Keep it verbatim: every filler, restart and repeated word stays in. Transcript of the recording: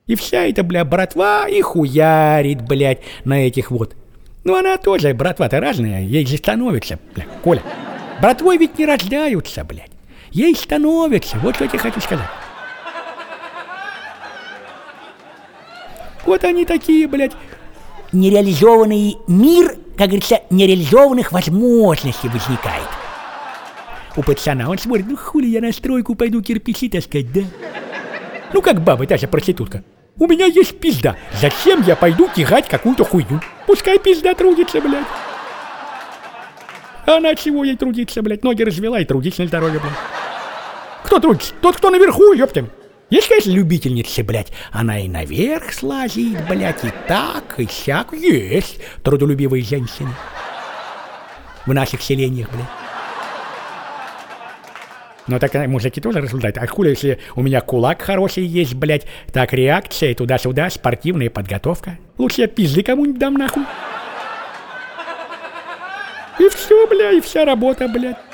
И вся эта, бля, братва и хуярит, блядь, на этих вот. Ну она тоже, братва-то разная, ей же становится, бля, Коля. Братвой ведь не рождаются, блядь. Ей становятся, вот что я тебе хочу сказать. Вот они такие, блядь. Нереализованный мир, как говорится, нереализованных возможностей возникает. У пацана он смотрит, ну хули я на стройку пойду кирпичи таскать, да? Ну как баба, та же проститутка. У меня есть пизда. Зачем я пойду тягать какую-то хуйню? Пускай пизда трудится, блядь. А она чего ей трудиться, блядь? Ноги развела и трудится на здоровье, блядь. Кто трудится? Тот, кто наверху, ёптем. Есть, конечно, любительницы, блядь. Она и наверх слазит, блядь, и так, и сяк. Есть трудолюбивые женщины. В наших селениях, блядь. Но так мужики тоже рассуждают. А хули, если у меня кулак хороший есть, блядь, так реакция туда-сюда, спортивная подготовка. Лучше я пизды кому-нибудь дам нахуй. И все, бля, и вся работа, блядь.